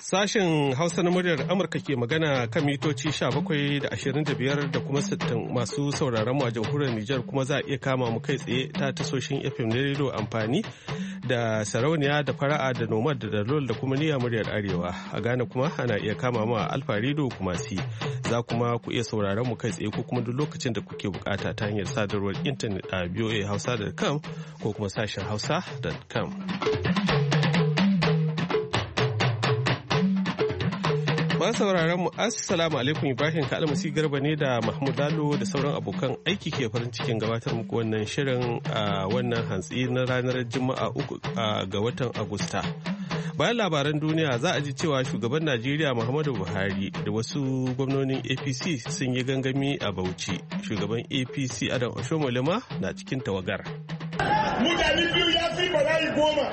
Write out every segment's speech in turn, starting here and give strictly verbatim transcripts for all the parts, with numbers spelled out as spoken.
Sashen Hausa na muryar Amurka ke magana kan mitoci sha bakwai da ashirin da biyar da kuma sittin. Masu sauraron mu a jamhuriyar Nijar kuma za a iya kama mu kai tsaye ta tasoshin F M na rediyo amfani da sarauniya da fara'a da nomad da dalol da kuma niyya muryar Arewa. A Ghana kuma ana iya kama mu a Alfa Radio kuma si. Za kuma ku iya sauraron mu kai tsaye ko kuma duk lokacin da kuke bukata ta hanyar sadarwar intanet a v o a hausa dot com ko kuma sashen hausa dot com. Masu sauraron mu assalamu alaikum, Ibrahim Kalmasi Garba ne da Mahmud Lalo da sauran abokan aiki ke farin cikin gabatar muku wannan shirin a wannan hantsi na ranar Juma'a uku ga watan Agusta. Bayan labaran duniya za a ji cewa shugaban Najeriya Muhammadu Buhari da wasu gwamnonin A P C sun yi gangami a Bauchi. Shugaban A P C Adam Oshomole ma na cikin tawagar. Mutane biyu ya fi bala'i goma.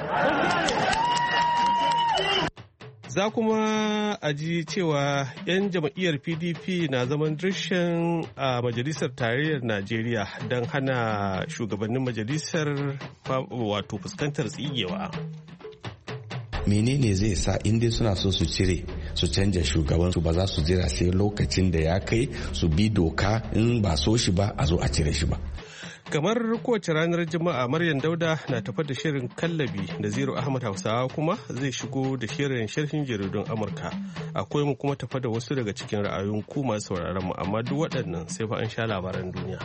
Za kuma a ji cewa 'yan jam'iyyar P D P na zaman dirshan a Majalisar Tarayyar Najeriya don hana shugabannin majalisar wato fuskantar tsigewa. Menene zai sa inda suna so su cire su canja shugabansu ba za su jira sai lokacin da ya kai su bi doka, in ba so shi ba a zo a cire shi ba. Kamar kowace ranar Juma'a, Maryam Dauda na tafa da shirin kallabi da Zero Ahmad Hausawa kuma zai shigo da shirin sharhin jaridun Amurka. Akwai mu kuma tafa da wasu daga cikin ra'ayoyin ku masu sauraron mu, amma duk waɗannan sai fa an sha labaran duniya.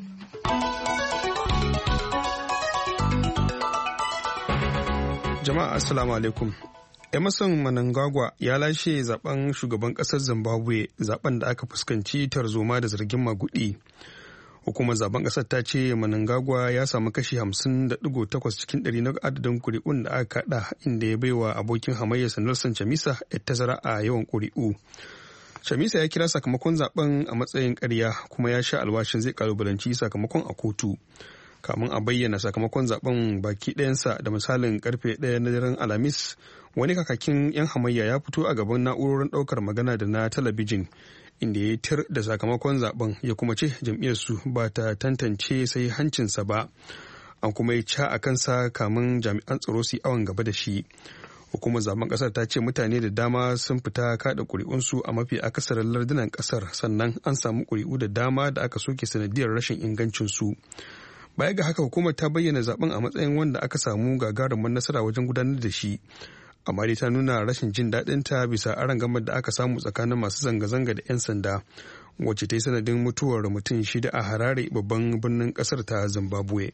Jama'a assalamu alaikum. Emerson Mnangagwa ya lashe zaben shugaban ƙasar Zimbabwe, zaben da aka fuskanci tarzoma da zargin magudi. Hukumar zaben kasar ta ce Mnangagwa ya samu kashi hamsin da digo takwas cikin ɗari na adadin kuri'un da aka kada, inda ya baiwa abokin hamayyarsa Nelson Chamisa ya tazara a yawan kuri'u. Chamisa ya kira sakamakon zaben a matsayin ƙarya kuma ya sha alwashin zai kalubalanci sakamakon a kotu. Kamun a bayyana sakamakon zaben baki ɗayansa da misalin karfe ɗaya na daren Alhamis, wani kakakin 'yan hamayya ya fito a gaban na'urorin ɗaukar magana da na talabijin, inda ya tir da sakamakon zaben ya kuma ce jam'iyyarsu ba ta tantance sai hancinsa ba. An kuma yi ca a kansa kamun jami'an tsaro su awon gaba da shi. Hukumar zaben kasar ta ce mutane da dama sun fita kada ƙuri'unsu a mafi akasarin lardunan kasar, sannan an samu ƙuri'u da dama da aka soke sanadiyar rashin ingancinsu. Baya ga haka, hukumar ta bayyana zaben a matsayin wanda aka samu gagarumin nasara wajen gudanar da shi. Amma dai ta nuna rashin jin daɗin ta bisa arangamar da aka samu tsakanin masu zanga-zanga da 'yan sanda, wacce ta yi sanadin mutuwar mutum shida a Harare, babban birnin ƙasar ta Zimbabwe.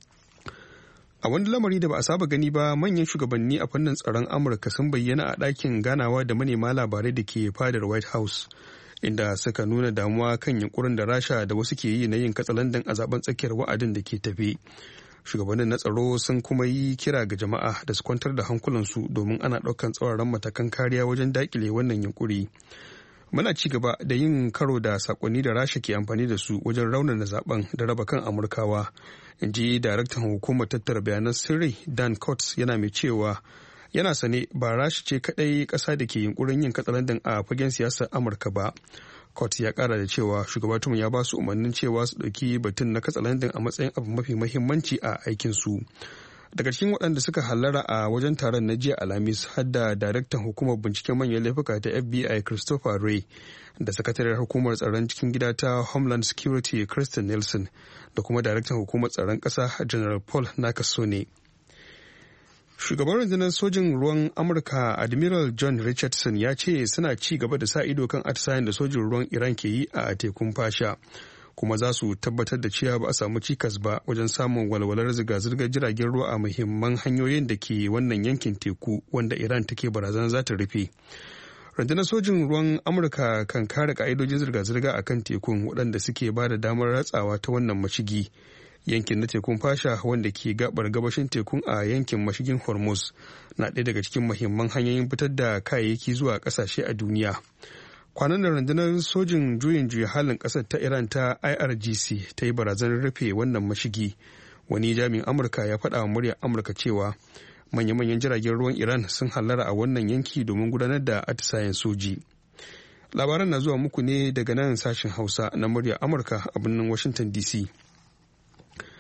A wani lamari da ba a saba gani ba, manyan shugabanni a fannin tsaron Amurka sun bayyana a ɗakin ganawa da manema labarai da ke fadar White House, inda suka nuna damuwa kan yunkurin da Rasha da wasu ke yi na yin katsalandan a zaben tsakiyar wa'adin da ke tafe. Shugabannin na tsaro sun kuma yi kira ga jama'a da su kwantar da hankulansu domin ana ɗaukan tsauraran matakan kariya wajen daƙile wannan yunkuri. Muna ci gaba da yin karo da sakonni da Rasha ke amfani da su wajen raunana zaben da raba kan Amurkawa, in ji daraktan hukumar tattara bayanan sirri Dan Coats, yana mai cewa yana sane ba Rasha ce kadai ƙasa da ke yunkurin yin katsalandan a fagen siyasar Amurka ba. Court ya kara da cewa shugaba Trump ya ba su umarnin cewa su ɗauki batun na katsalandin a matsayin abu mafi mahimmanci a aikinsu. Daga cikin waɗanda suka hallara a wajen taron na jiya Alhamis har da daraktan hukumar binciken manyan laifuka ta F B I Christopher Wray da sakataren hukumar tsaron cikin gida ta Homeland Security Kristen Nielsen da kuma daraktan hukumar tsaron ƙasa General Paul Nakasone. Shugaban rundunar sojin ruwan Amurka Admiral John Richardson ya ce suna ci gaba da sa ido kan atisayen da sojin ruwan Iran ke yi a tekun Fasha, kuma za su tabbatar da cewa ba a samu cikas ba wajen samun walwalar zirga-zirgar jiragen ruwa a muhimman hanyoyin da ke wannan yankin teku wanda Iran take barazana za ta rufe. Rundunar sojin ruwan Amurka kan kare ka'idojin zirga-zirga a kan tekun waɗanda suke ba da damar ratsawa ta wannan mashigi. Yankin na tekun Fasha, wanda ke gabar gabashin tekun a yankin mashigin Hormuz, na ɗaya daga cikin muhimman hanyoyin fitar da kayayyaki zuwa ƙasashe a duniya. Kwanan da rundunar sojin juyin juya halin ƙasar ta Iran ta I R G C ta yi barazanar rufe wannan mashigi. Wani jami'in Amurka ya faɗa wa muryar Amurka cewa manya-manyan jiragen ruwan Iran sun hallara a wannan yanki domin gudanar da atisayen soji. Labaran na zuwa muku ne daga nan sashen Hausa na muryar Amurka a birnin Washington D C.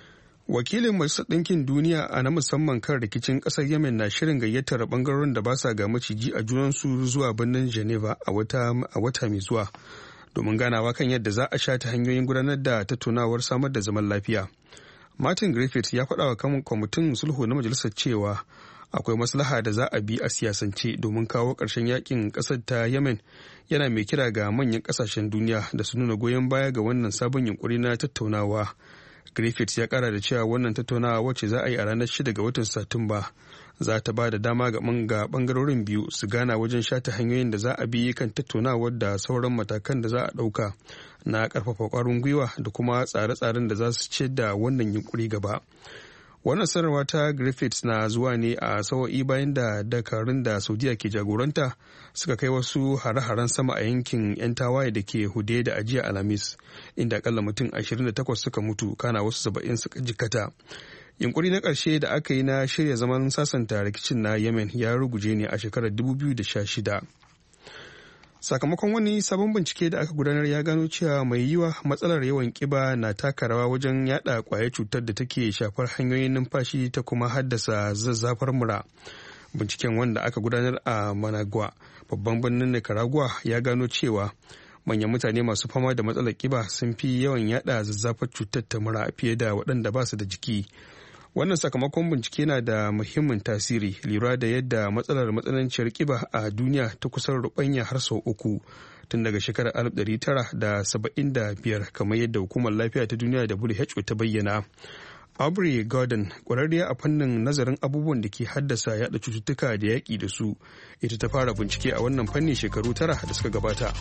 Wakilin Majalisar Ɗinkin Duniya a na musamman kan rikicin ƙasar Yemen na shirin gayyatar ɓangarorin da ba sa ga maciji a junansu zuwa birnin Geneva a wata mai zuwa domin ganawa kan yadda za a shata hanyoyin gudanar da tattaunawar samar da zaman lafiya. Martin Griffiths ya faɗa wa kan kwamitin sulhu na majalisar cewa akwai maslaha da za a bi a siyasance domin kawo ƙarshen yakin ƙasar ta Yemen, yana mai kira ga manyan ƙasashen duniya da su nuna goyon baya ga wannan sabon yunkuri na tattaunawa. Griffiths ya kara da cewa wannan tattaunawa wacce za a yi a ranar shida ga watan Satumba za ta ba da dama ga bangarorin biyu su gana wajen shata hanyoyin da za a bi kan tattaunawar da sauran matakan da za a ɗauka na ƙarfafa ƙwarin gwiwa da kuma tsare-tsaren da za su ce da wannan yunkuri gaba. Wannan sanarwa ta Griffiths na zuwa ne a sawa'i bayan da dakarun da Saudiya ke jagoranta suka kai wasu hare-haren sama a yankin 'yan tawaye da ke hude da ajiya Alhamis, inda akalla mutum ashirin da takwas suka mutu kana wasu saba'in suka jikkata. Yunkuri na ƙarshe da aka yi na shirya zaman sasanta rikicin na Yemen ya ruguje ne a shekarar dubu biyu da sha shida. Sakamakon wani sabon bincike da aka gudanar ya gano cewa mai yiwa matsalar yawan kiba na taka rawa wajen yada kwayar cutar da take shafar hanyoyin numfashi ta kuma haddasa zazzafar mura. Binciken wanda aka gudanar a Managua, babban birnin Nicaragua, ya gano cewa manyan mutane masu fama da matsalar kiba sun fi yawan yada zazzafar cutar ta mura fiye da waɗanda ba su da jiki. Wannan sakamakon bincike na da muhimmin tasiri lura da yadda matsalar matsananciyar kiba a duniya ta kusan rubanya har sau uku tun daga shekarar alif ɗari tara da saba'in da biyar, kamar yadda hukumar lafiya ta duniya da W H O ta bayyana. Aubrey Gordon, ƙwararriya a fannin nazarin abubuwan da ke haddasa yada cututtuka da yaƙi da su, ita ta fara bincike a wannan fanni shekaru tara da suka gabata.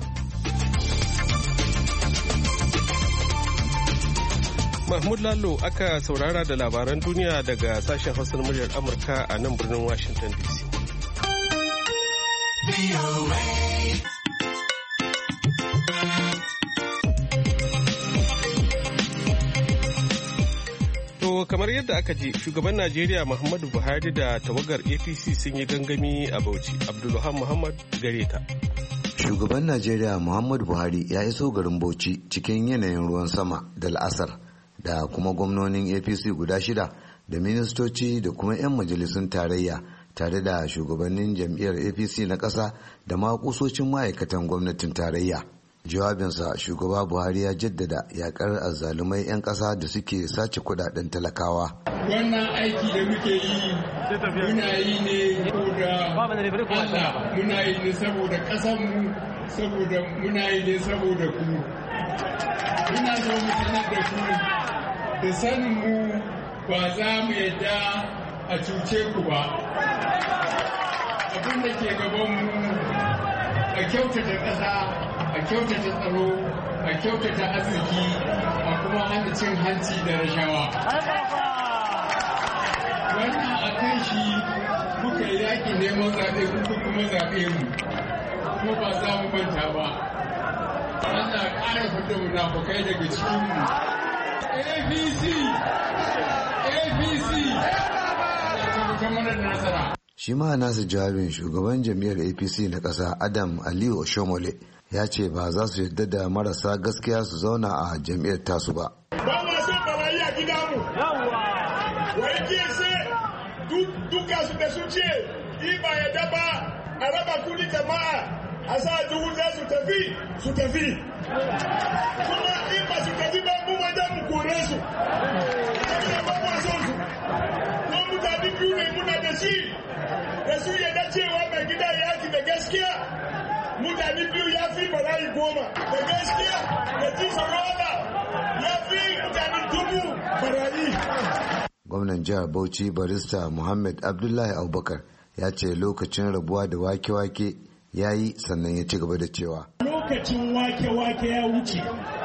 Mahmud Lalo aka saurara da labaran duniya daga sashen Hausa na muryar Amurka a nan birnin Washington D C. To kamar yadda aka ji, shugaban Najeriya Muhammadu Buhari da tawagar A P C sun yi gangami a Bauchi. Abdulluhan Muhammad gare ta. Shugaban Najeriya Muhammadu Buhari ya iso garin Bauchi cikin yanayin ruwan sama da la'asar, da kuma gwamnonin A P C guda shida da ministoci da kuma 'yan majalisun tarayya tare da shugabannin jam'iyyar A P C na ƙasa da ma kusoshin ma'aikatan gwamnatin tarayya. Jawabinsa, shugaba Buhari ya jaddada yakar azzalumai 'yan ƙasa da suke sace kudaden talakawa. Wannan aiki da muke yi muna yi ne saboda Allah, muna yi ne saboda ƙasanmu, saboda muna yi ne saboda ku. Muna so mu sanar da ku da sanin mu ba za mu yadda a cuce ku ba. Abin da ke gabanmu a kyautata ƙasa, a kyautata tsaro, a kyautata arziki, a kuma hana cin hanci da rashawa. Wannan a kan shi muka yi yaƙi neman zaɓe, kuka kuma zaɓe mu, kuma ba za mu manta ba. Allah ƙara fita munafukai daga cikinmu. A P C! A P C! Ya tabbata mana da nasara. Shi ma nasa jawabin, shugaban jam'iyyar A P C na ƙasa Adam Aliyu Oshomole ya ce ba za su yarda da marasa gaskiya su zauna a jam'iyyar tasu ba. Ba ma son barayi a gidanmu. Wai ke ce duka su da su ce in ba yadda ba a raba kudi jama'a a sa duhu za su tafi su tafi. Kuma in ba su tafi ba mu wajen mu kore su. Kuma ba mu son su. Kuma mutane biyu ne muna da shi. Da su yadda cewa mai gida ya fi da gaskiya. Mutane biyu ya fi barayi goma. Da gaskiya da ji sarora ya fi mutane dubu barayi. Gwamnan jihar Bauchi barista Muhammad Abdullahi Abubakar ya ce lokacin rabuwa da wake-wake ya yi, sannan ya ci gaba da cewa lokacin wake-wake ya wuce,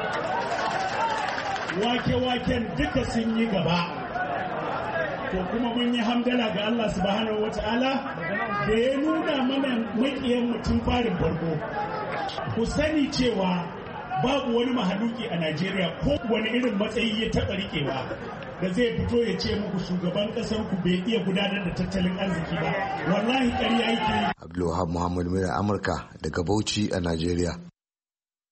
wake-waken duka sun yi gaba. To kuma mun yi hamdala ga Allah subhanahu wata'ala da ya nuna mana makiyan mutum farin farko. Ku sani cewa babu wani mahaluki a Najeriya ko wani irin matsayi ya taɓa riƙewa da zai fito ya ce muku shugaban ƙasar ku bai iya gudanar da tattalin arziki ba. Wallahi ƙarya yake. Abdulwahab Muhammad Mura, Amurka daga Bauchi a Najeriya.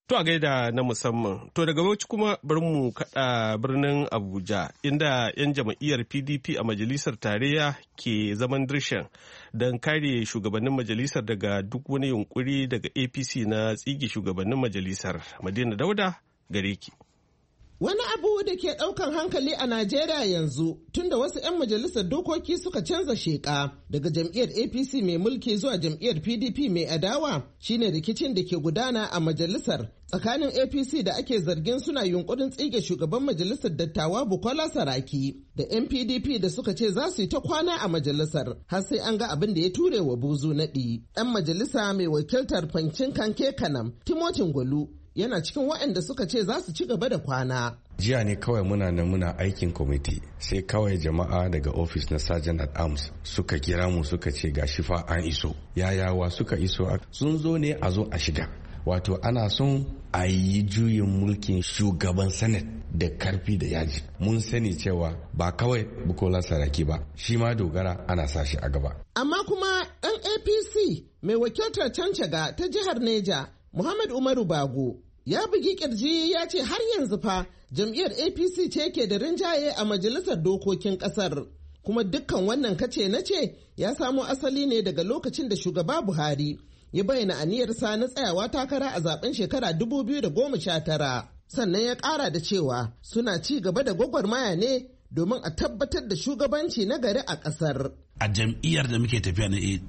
To a gaida na musamman. To daga Bauchi kuma bari mu kaɗa birnin Abuja inda 'yan jam'iyyar P D P a majalisar tarayya ke zaman dirshan don kare shugabannin majalisar daga duk wani yunkuri daga A P C na tsige shugabannin majalisar. Madina Dauda gare ki. Wani abu da ke ɗaukan hankali a Najeriya yanzu tunda wasu 'yan majalisar dokoki suka canza sheƙa daga jam'iyyar A P C mai mulki zuwa jam'iyyar P D P mai adawa shine rikicin da ke gudana a majalisar tsakanin A P C da ake zargin suna yunkurin tsige shugaban majalisar dattawa Bukola Saraki da 'yan P D P da suka ce za su yi ta kwana a majalisar har sai an ga abin da ya ture wa buzu naɗi. Ɗan majalisa mai wakiltar Fancin Kanke Kanam Timotin Gwalu yana cikin waɗanda suka ce za su ci gaba da kwana. Jiya ne kawai muna nan muna aikin kwamiti sai kawai jama'a daga ofis na Sergeant at Arms suka kira mu suka ce ga shifa an iso. Yayawa suka iso sun zo ne a zo a shiga. Wato ana son a yi juyin mulkin shugaban Senate da karfi da yaji. Mun sani cewa ba kawai Bukola Saraki ba, shi ma Dogara ana sashi a gaba. Amma kuma ɗan A P C mai wakiltar Cancaga ta jihar Neja Muhammad Umaru Bago ya bugi kirji ya ce har yanzu fa jam'iyyar A P C ce ke da rinjaye a majalisar dokokin kasar kuma dukkan wannan kace na ce ya samo asali ne daga lokacin da shugaba Buhari ya bayyana aniyarsa na tsayawa takara a zaben shekara dubu biyu da goma sha tara. Sannan ya ƙara da cewa suna ci gaba da gwagwarmaya ne domin a tabbatar da shugabanci na gari a ƙasar. A jam'iyyar da muke tafiya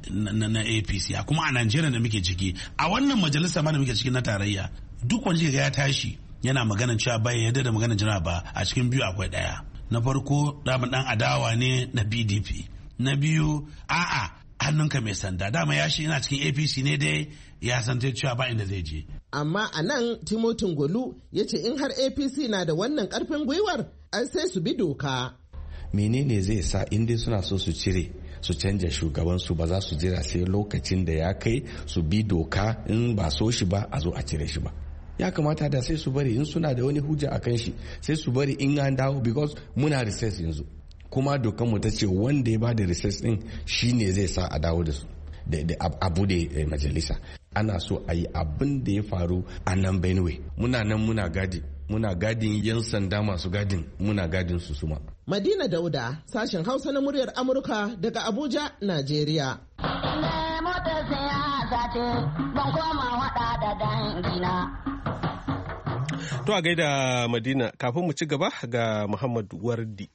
na A P C a kuma a Najeriya da muke ciki a wannan majalisa ma da muke ciki na tarayya duk wanda ya tashi yana magana cewa bai yadda da magana jira ba a cikin biyu akwai ɗaya. Na farko dama dan adawa ne na P D P. Na biyu a'a hannunka mai sanda dama ya shi yana cikin A P C ne dai ya san cewa ba inda zai je. Amma a nan Timotin Golu ya ce in har A P C na da wannan karfin gwiwar ai sai su bi doka. Menene zai sa in dai suna so su cire su canja shugabansu ba za su jira sai lokacin da ya kai su bi doka in ba so shi ba a zo a cire shi ba. Ya kamata da sai su bari in suna da wani hujja a kan shi sai su bari in an dawo because muna recess yanzu kuma dokan mu ta ce wanda ya ba da recess din shine zai sa a dawo da su da abu da majalisa. Ana so a yi abin da ya faru a nan Benue muna nan muna gadi muna gadin yan sanda masu gadin muna gadin su suma. Madina Dauda sashen Hausa na muryar Amurka daga Abuja, Najeriya. To a gaida Madina kafin mu ci gaba ga Muhammad Wardi.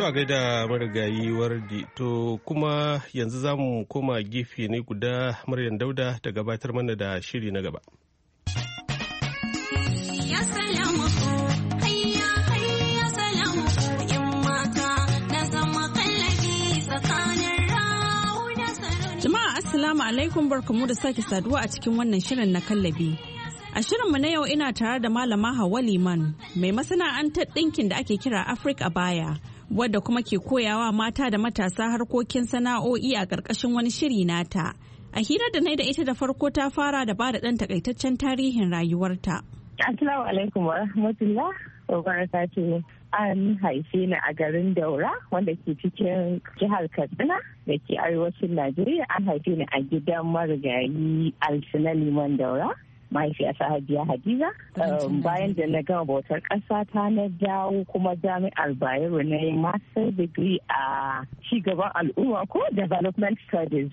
To a gaida marigayi Wardi, to kuma yanzu za mu koma gefe ne guda Maryam Dauda ta gabatar mana da shiri na gaba. Jama'a Assalamu alaikum, barkamu da sake saduwa a cikin wannan shirin na kallabi. A shirinmu na yau ina tare da Malama Hauwa Liman, mai masana'antar ɗinkin da ake kira Africa Abaya, wadda kuma ke koyawa mata da matasa harkokin sana'o'i a ƙarƙashin wani shiri nata. A hirar da na da ita da farko ta fara da bada ɗan takaitaccen tarihin rayuwarta. Assalamu alaikum wa rahmatullah wa barakatuhu. An haife ni a garin Daura wanda ke cikin jihar Katsina da ke arewacin Najeriya. An haife ni a gidan marigayi Alsina Liman Daura. Mahaifiyata Hajiya Hadiza. Bayan da na gama bautar ƙasa ta na dawo kuma jami'ar Bayero na yi master degree a cigaban al'umma ko development studies.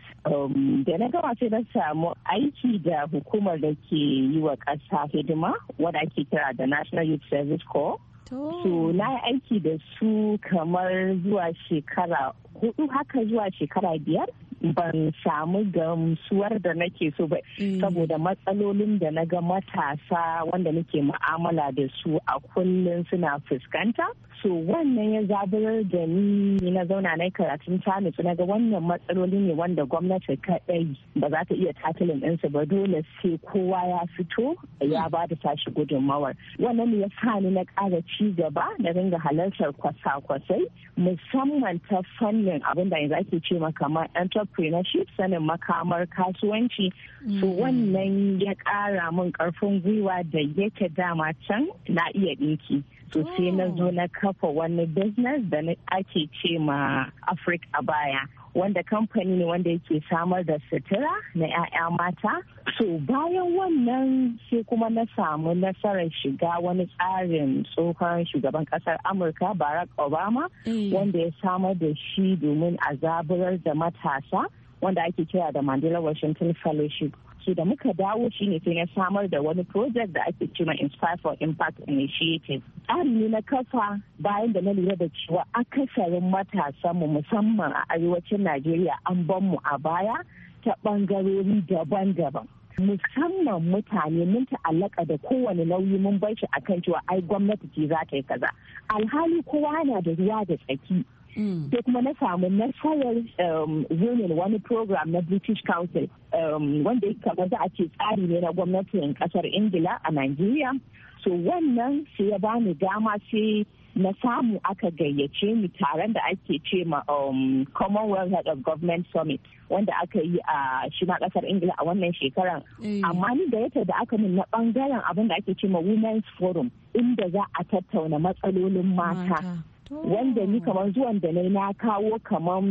Da na gama sai na samu aiki da hukumar da ke yi wa ƙasa hidima wadda ake kira da National Youth Service Corps. So na yi aiki da su kamar zuwa shekara hudu haka zuwa shekara biyar. Ban samu gamsuwar da nake so ba saboda matsalolin da na ga matasa wanda nake mu'amala da su a kullum suna fuskanta. So wannan ya zaburar da ni na zauna na karatun tanis na ga wannan matsaloli ne wanda gwamnati kaɗai ba za ta iya tatilin ɗinsu ba, dole sai kowa ya fito ya ba da tashi gudunmawar. Wannan ne ya sa ni na ƙara ci gaba na dinga halartar kwasa-kwasai musamman ta fannin abin da yanzu ake ce ma kamar entrepreneurship, sanin makamar kasuwanci. So wannan ya ƙara min ƙarfin gwiwa da yake dama can na iya ɗinki. So sai na zo na kafa wani business da ake ce ma Africa Abaya, wanda kamfani ne wanda yake samar da sutura na 'ya'ya mata. So bayan wannan sai kuma na samu nasarar shiga wani tsarin tsohon shugaban kasar Amurka Barack Obama, mm. wanda ya samar da shi domin a zaburar da matasa, wanda ake kira da Mandela Washington Fellowship. So da muka dawo shi ne sai na samar da wani project da ake cewa Inspire for Impact Initiative. Tsari ne na kafa bayan da na lura da cewa akasarin matasanmu musamman a arewacin Najeriya an ban mu a baya ta bangarori daban-daban. Musamman mutane mun ta'allaka da kowane nauyi mun bar shi akan cewa ai gwamnati ce za ta yi kaza. Alhali kowa yana da ruwa da tsaki. Sai kuma na samu nasarar zunin wani program na British Council wanda ya kamar za a ce tsari ne na gwamnatin kasar Ingila a Nigeria. So wannan sai ya bani dama sai na samu aka gayyace ni taron da ake ce ma Commonwealth Head of Government Summit wanda aka yi a shi ma kasar Ingila a wannan shekaran. Amma ni gayyata da aka min na bangaren abin da ake ce ma Women's Forum inda za a tattauna matsalolin mata. Wanda ni kamar zuwan da na kawo kamar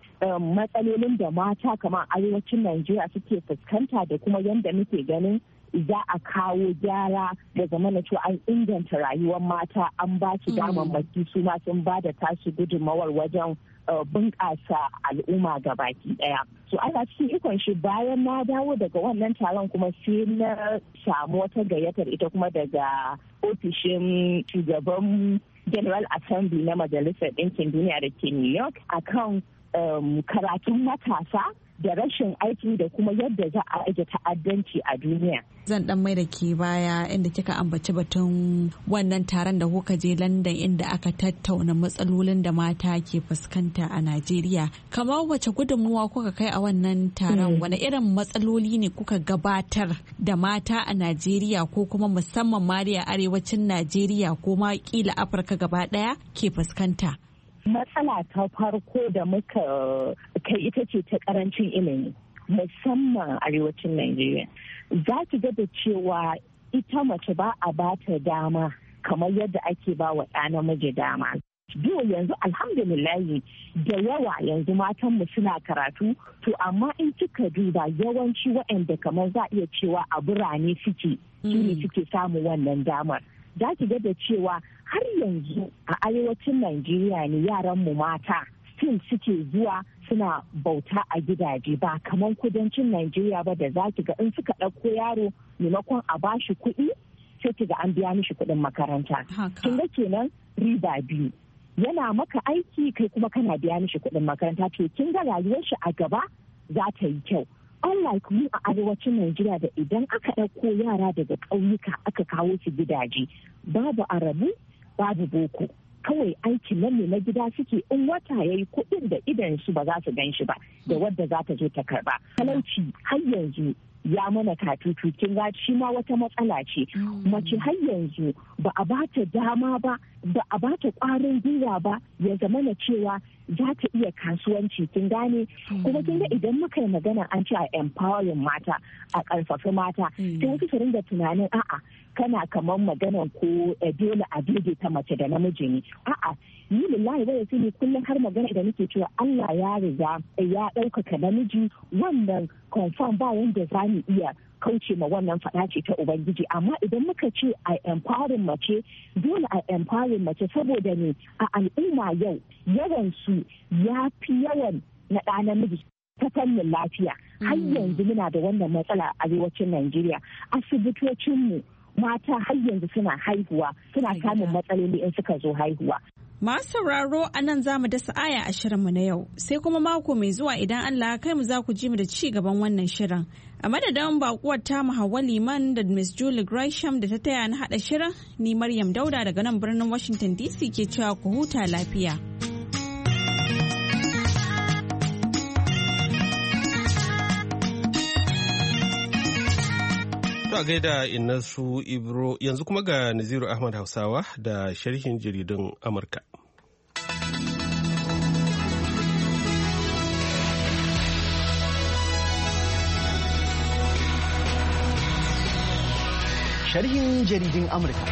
matsalolin da mata kamar arewacin Najeriya suke fuskanta da kuma yadda muke ganin za a kawo gyara da zama na cewa an inganta rayuwar mata, an ba su damammaki su ma sun ba da tashi gudunmawar wajen bunƙasa al'umma ga baki ɗaya. So ana cikin ikon shi bayan na dawo daga wannan taron kuma sai na samu wata gayyatar ita kuma daga ofishin shugaban General Assembly na Majalisar Ɗinkin Duniya da ke New York akan um, karatun matasa da rashin aiki da kuma yadda za a rage ta'addanci a duniya. Zan dan mai da ke baya inda kika ambaci batun wannan taron da kuka je London inda aka tattauna matsalolin da mata ke fuskanta a Najeriya. Kamar wace gudunmuwa kuka kai a wannan taron? Wane irin matsaloli ne kuka gabatar da mata a Najeriya ko kuma musamman ma da arewacin Najeriya ko ma kila Afirka gaba daya ke fuskanta? Matsala ta farko da muka kai ita ce ta karancin ilimi musamman arewacin Najeriya. Za ki ga da cewa ita mace ba a ba ta dama kamar yadda ake ba wa ɗa namiji dama. Yau yanzu alhamdulillahi da yawa yanzu matanmu suna karatu, to amma in kika duba yawanci waɗanda kamar za a iya cewa a birane suke su ne suke samun wannan damar. Za ki ga da cewa har yanzu a arewacin Najeriya ne yaranmu mata still suke zuwa suna bauta a gidaje ba kamar kudancin Najeriya ba da za ki ga in suka ɗauko yaro maimakon a bashi kuɗi sai ki ga an biya mishi kuɗin makaranta. Kin ga kenan riba biyu. yana maka aiki kai kuma kana biya mishi kuɗin makaranta, to kin ga rayuwar shi a gaba za ta yi kyau. Unlike mu a arewacin Najeriya da idan aka ɗauko yara daga ƙauyuka aka kawo su gidaje, babu arabu babu boko, kawai aikin nan ne na gida suke, in wata ya yi kuɗin da idan su ba za su gan shi ba da wadda za ta zo ta karba. Talauci har yanzu ya mana katutu, kin ga shi ma wata matsala ce. Mace har yanzu ba a bata dama ba, ba a bata ƙwarin gwiwa ba ya zama na cewa za ta iya kasuwanci, kin gane. Kuma kin ga idan muka yi magana an ce a empowering mata, a ƙarfafa mata, sai wasu su ringa tunanin a'a kana kamar maganan ko dole a ta mace da namiji ne. A'a, ni lillahi wa yasini kullum har magana da nake cewa Allah ya riga ya ɗaukaka namiji, wannan confirm ba wanda za mu iya kauce ma wannan faɗa ce ta Ubangiji. Amma idan muka ce a empowering mace, dole a empowering mace saboda ne a al'umma yau yawan su ya fi yawan na ɗa namiji ta fannin lafiya. Har yanzu muna da wannan matsala a arewacin Najeriya. Asibitocinmu mata har yanzu suna haihuwa, suna samun matsaloli in suka zo haihuwa. Masu sauraro a nan za mu dasa aya a shirinmu na yau, sai kuma mako mai zuwa idan Allah kai mu za ku ji mu da ci gaban wannan shirin. A madadin bakuwar ta Hauwa Liman da Miss Julie Gresham da ta taya na haɗa shirin, ni Maryam Dauda daga nan birnin Washington D C ke cewa ku huta lafiya. To a gaida Innasu Ibro, yanzu kuma ga Naziru Ahmad Hausawa da sharhin jaridun Amurka. Sharhin jaridun Amurka.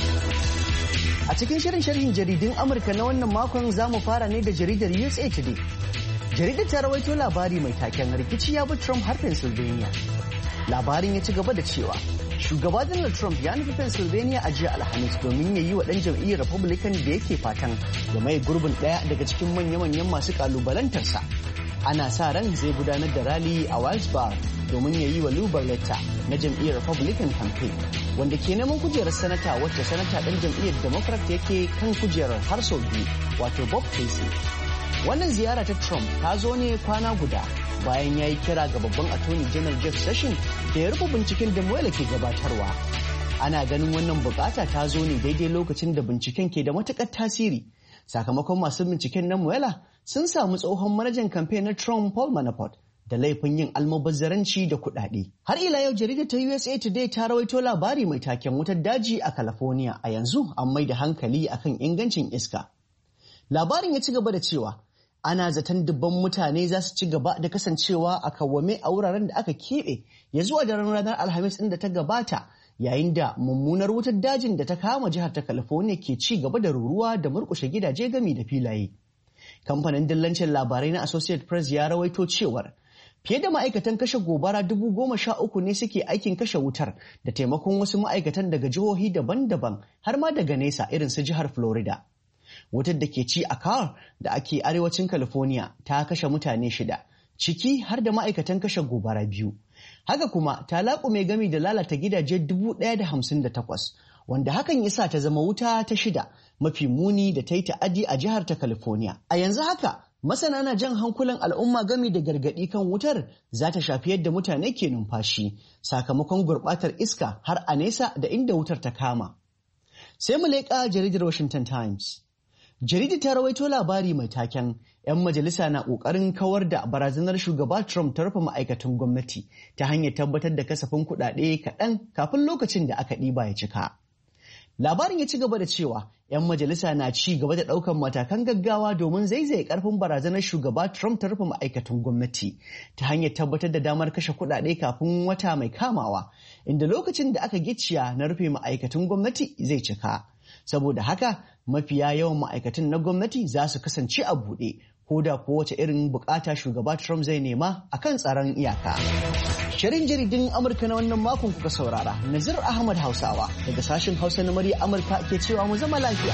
A cikin shirin sharhin jaridun Amurka na wannan makon za mu fara ne da jaridar U S A Today. Jaridar ta rawaito labari mai taken rikici ya bi Trump har Pennsylvania. Labarin ya ci gaba da cewa shugaba Donald Trump ya nufi Pennsylvania a jiya Alhamis domin ya yi wa ɗan jam'iyyar Republican da yake fatan ya mai gurbin ɗaya daga cikin manya-manyan masu kalubalantarsa. Ana sa ran zai gudanar da rally a Wilkes-Barre domin ya yi wa Lou Barletta na jam'iyyar Republican campaign, wanda ke neman kujerar sanata wacce sanata ɗan jam'iyyar Democrat yake kan kujerar har sau biyu, wato Bob Casey. Wannan ziyara ta Trump ta zo ne kwana guda bayan ya yi kira ga babban attorney general Jeff Sessions da ya rufe binciken da Mueller ke gabatarwa. Ana ganin wannan bukata ta zo ne daidai lokacin da binciken ke da matukar tasiri, sakamakon masu binciken na Mueller sun samu tsohon manajan kamfe na Trump Paul Manafort da laifin yin almubazzaranci da kuɗaɗe. Har ila yau jaridar ta U S A Today ta rawaito labari mai taken wutar daji a California, a yanzu an mai da hankali akan ingancin iska. Labarin ya ci gaba da cewa ana zaton dubban mutane za su ci gaba da kasancewa a kawwame a wuraren da aka keɓe ya zuwa daren ranar Alhamis ɗin da ta gabata, yayin da mummunar wutar dajin da ta kama jihar ta California ke ci gaba da ruruwa da murƙushe gidaje gami da filaye. Kamfanin dillancin labarai na Associated Press ya rawaito cewar fiye da ma'aikatan kashe gobara dubu goma sha uku ne suke aikin kashe wutar da taimakon wasu ma'aikatan daga jihohi daban-daban har ma daga nesa irin su jihar Florida. Wutar da ke ci a Carr da ake arewacin California ta kashe mutane shida, ciki har da ma'aikatan kashe gobara biyu. Haka kuma ta laƙume gami da lalata gidaje dubu ɗaya da hamsin da takwas, wanda hakan ya sa ta zama wuta ta shida mafi muni da ta yi ta'adi a jihar ta California. A yanzu haka, masana na jan hankulan al'umma gami da gargaɗi kan wutar za ta shafi yadda mutane ke numfashi sakamakon gurɓatar iska har a nesa da inda wutar ta kama. Sai mu leƙa jaridar Washington Times. Jaridar ta rawaito labari mai taken 'yan majalisa na ƙoƙarin kawar da barazanar shugaba Trump ta rufe ma'aikatan gwamnati ta hanyar tabbatar da kasafin kuɗaɗe kaɗan kafin lokacin da aka ɗiba ya cika. Labarin ya ci gaba da cewa 'yan majalisa na ci gaba da ɗaukar matakan gaggawa domin zaizaye ƙarfin barazanar shugaba Trump ta rufe ma'aikatan gwamnati ta hanyar tabbatar da damar kashe kuɗaɗe kafin wata mai kamawa, inda lokacin da aka gicciya na rufe ma'aikatan gwamnati zai cika. Saboda haka mafiya yawan ma'aikatan na gwamnati za su kasance a buɗe ko da kowace irin bukata shugaba Trump zai nema a kan tsaron iyaka. Shirin jaridun Amurka na wannan makon kuka saurara. Nazir Ahmad Hausawa daga sashen Hausa na murya Amurka ke cewa mu zama lafiya.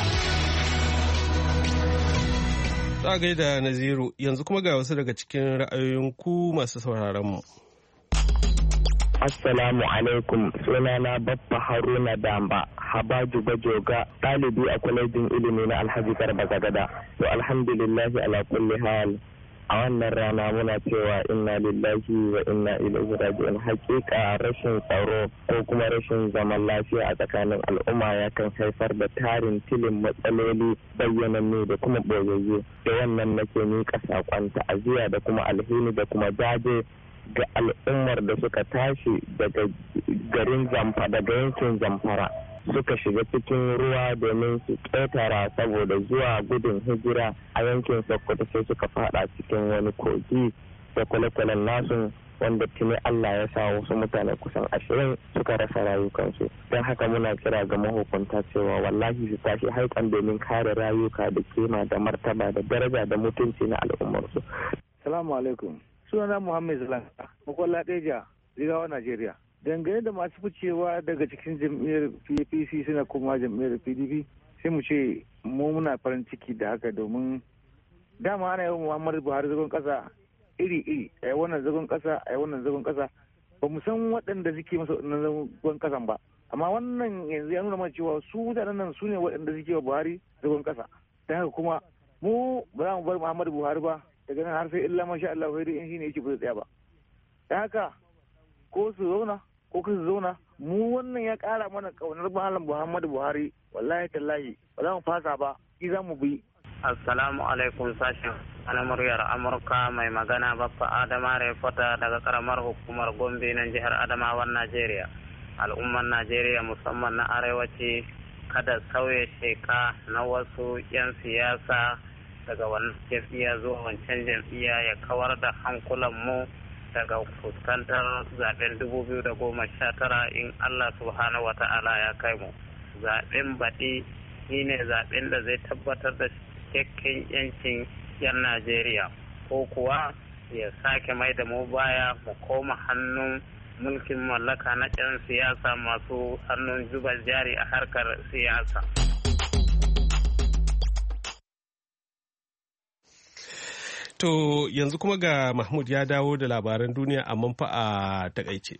Ta gaida Naziru, yanzu kuma ga wasu daga cikin ra'ayoyin ku masu sauraron mu. Assalamu alaikum, sunana Baffa Haruna Damba, Habaju Bajoga, ɗalibi a kwalejin ilimi na Alhaji Garba Zagada. To alhamdulillahi ala kulli hal. A wannan rana muna cewa inna lillahi wa inna ilaihi raji'un. Hakika rashin tsaro ko kuma rashin zaman lafiya a tsakanin al'umma ya kan haifar da tarin tilin matsaloli bayyananne da kuma boyayye. Da wannan nake miƙa saƙon ta'aziyya da kuma alhini da kuma jaje ga al'ummar da suka tashi daga garin Zamfara, daga yankin Zamfara suka shiga cikin ruwa domin su ƙetara saboda zuwa gudun hijira a yankin Sokoto, sai suka fada cikin wani kogi da kwale-kwalen nasu wanda tuni Allah ya sa wasu mutane kusan ashirin suka rasa rayukansu. Don haka muna kira ga mahukunta cewa wallahi su tashi haikan domin kare rayuka da kima da martaba da daraja da mutunci na al'ummarsu. Salamu alaikum. Sunana Muhammad Zalanka, makwalla ɗaya Jigawa, Najeriya. Dangane da masu ficewa daga cikin jam'iyyar P P C suna kuma jam'iyyar P D P, sai mu ce mu muna farin ciki da haka, domin dama ana yawan Muhammadu Buhari zagon ƙasa iri-iri, a yi wannan zagon ƙasa, a yi wannan zagon ƙasa. Ba mu san waɗanda suke masa wannan zagon ƙasan ba. Amma wannan yanzu ya nuna mana cewa su mutanen nan su ne waɗanda suke wa Buhari zagon ƙasa. Don haka kuma mu ba za mu bar Muhammadu Buhari ba. Daga nan har sai illa masha Allah sai dai in shine yake ba zai tsaya ba. Da haka ko su zauna ko su zauna mu wannan ya kara mana kaunar Malam Muhammadu Buhari, wallahi tallahi ba za mu fasa ba, shi za mu bi. Assalamu alaikum, sashen ana muryar Amurka, mai magana Baffa Adama Refota daga karamar hukumar Gombe nan jihar Adamawan Najeriya. Al'ummar Najeriya musamman na arewaci kada sauya sheka na wasu 'yan siyasa daga wannan jam'iyya zuwa wancan jam'iyya ya kawar da hankulanmu daga fuskantar zaben dubu biyu da goma sha tara in Allah subhanahu wa ta'ala ya kai mu. Zaben baɗi shine zaben da zai tabbatar da cikakken yancin 'yan Najeriya, ko kuwa ya sake mai da mu baya mu koma hannun mulkin mallaka na 'yan siyasa masu hannun zuba jari a harkar siyasa. To yanzu kuma ga Mahmud ya dawo da labaran duniya amma fa a takaice.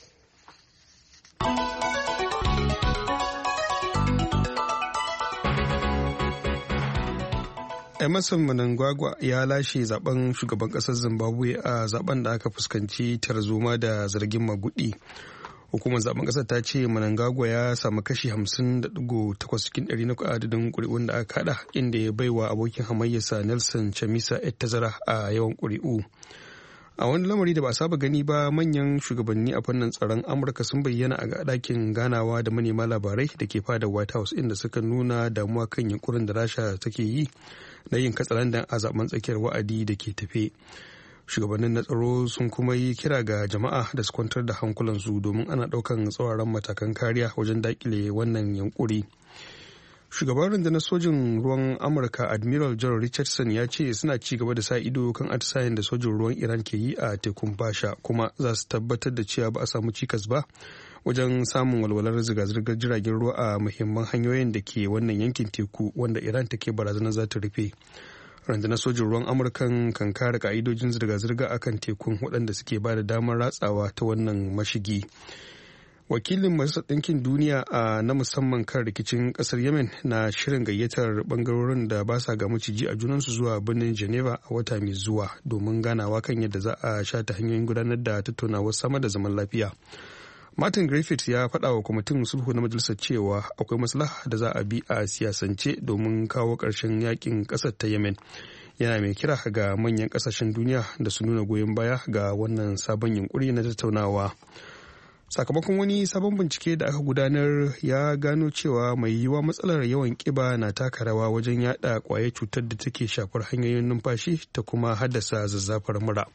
Emerson Mnangagwa ya lashe zaben shugaban kasar Zimbabwe a zaben da aka fuskanci tarzoma da zargin magudi. Hukumar zaben kasar ta ce Mnangagwa ya samu kashi hamsin da digo takwas cikin ɗari na adadin ƙuri'un da aka haɗa, inda ya baiwa abokin hamayyarsa Nelson Chamisa yar tazara a yawan ƙuri'u. A wani lamari da ba a saba gani ba, manyan shugabanni a fannin tsaron Amurka sun bayyana a ɗakin ganawa da manema labarai da ke fadar White House, inda suka nuna damuwa kan yunkurin da Rasha take yi na yin katsalandan a zaben tsakiyar wa'adi da ke tafe. Shugabannin na tsaro sun kuma yi kira ga jama'a da su kwantar da hankulansu domin ana ɗaukan tsauraran matakan kariya wajen dakile wannan yankuri. Shugaban rundunar sojin ruwan Amurka Admiral John Richardson ya ce suna ci gaba da sa ido kan atisayen da sojin ruwan Iran ke yi a tekun Fasha, kuma za su tabbatar da cewa ba a samu cikas ba wajen samun walwalar zirga-zirgar jiragen ruwa a muhimman hanyoyin da ke wannan yankin teku wanda Iran take barazanar za ta rufe. Rundunar sojin ruwan Amurkan kan kare ka'idojin zirga-zirga akan tekun waɗanda suke ba da damar ratsawa ta wannan mashigi. Wakilin Majalisar Ɗinkin Duniya a na musamman kan rikicin ƙasar Yemen na shirin gayyatar ɓangarorin da ba sa ga maciji a junansu zuwa birnin Geneva a wata mai zuwa domin ganawa kan yadda za a shata hanyoyin gudanar da tattaunawar sama da zaman lafiya. Martin Griffiths ya faɗa wa kwamitin sulhu na majalisar cewa akwai maslaha da za a bi a siyasance domin kawo ƙarshen yakin ƙasar ta Yemen. Yana mai kira ga manyan ƙasashen duniya da su nuna goyon baya ga wannan sabon yunkuri na tattaunawa. Sakamakon wani sabon bincike da aka gudanar ya gano cewa mai yiwuwa matsalar yawan ƙiba na taka rawa wajen yada ƙwayar cutar da take shafar hanyoyin numfashi ta kuma haddasa zazzafar mura.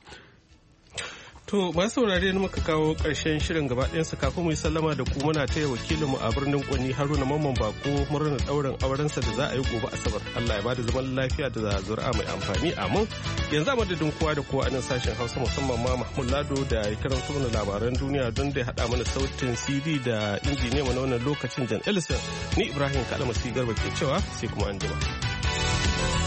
To masu saurare ne muka kawo ƙarshen shirin gaba ɗayansa. Kafin mu yi sallama da ku, muna taya wakilinmu a birnin Kwani Haruna Mamman Bako murnar ɗaurin aurensa da za a yi gobe Asabar. Allah ya bada zaman lafiya da zuri'a mai amfani, amin. Yanzu a madadin kowa da kowa a nan sashen Hausa, musamman ma Mahmud Lado da ya karanto mana labaran duniya don da ya haɗa mana sautin C D da injiniya mana wannan lokacin Jan Ellison. Ni Ibrahim Kalamasi Garba ke cewa sai kuma anjima.